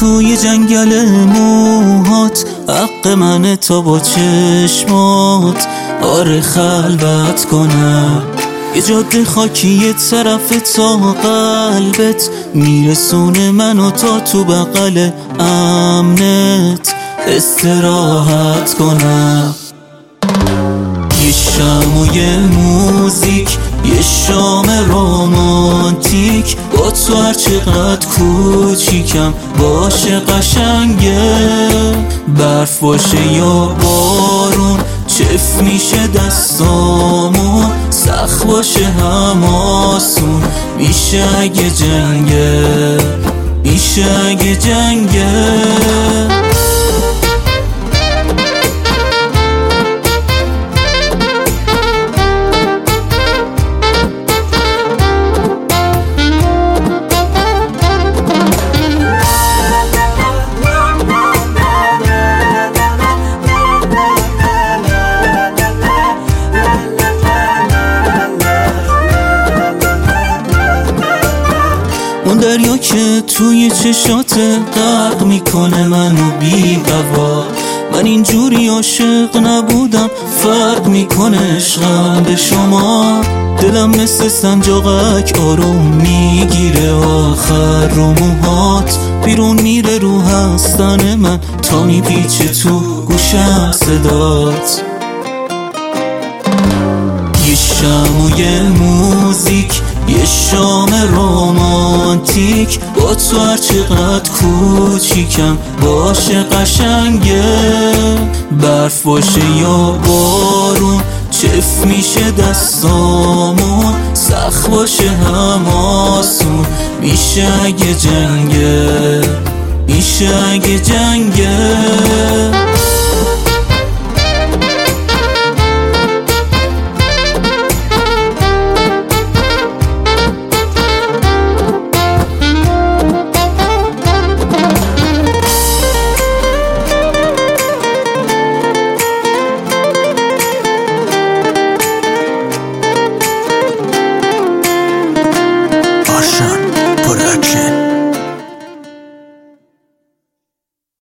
توی جنگل موهات، حق منه تا با چشمات آره خلوت کنم. یه جاده خاکی یه طرف تا قلبت، میرسونه منو تا تو بغل امنت استراحت کنم. یه شم و یه موزیک، یه شام رومانتیک، با تو هر چقدر کوچیکم باشه قشنگه. برف باشه یا بارون چف میشه دستامون، سخت باشه هم آسون میشه اگه جنگه، میشه اگه جنگه. اون دریا که توی چشات غرق میکنه منو بی قوا، من اینجوری عاشق نبودم، فرق میکنه عشقم به شما. دلم مثل سنجاقک آروم میگیره آخر رو موهات، بیرون میره رو هستن من تا میپیچه تو گوشم صدات. یه شم و یه موزیک، یه شام رومانتیک، با تو هر چقدر کوچیکم باشه قشنگه. برف باشه یا بارون چف میشه دستامون، سخت باشه هم آسون میشه اگه جنگه، میشه اگه جنگه.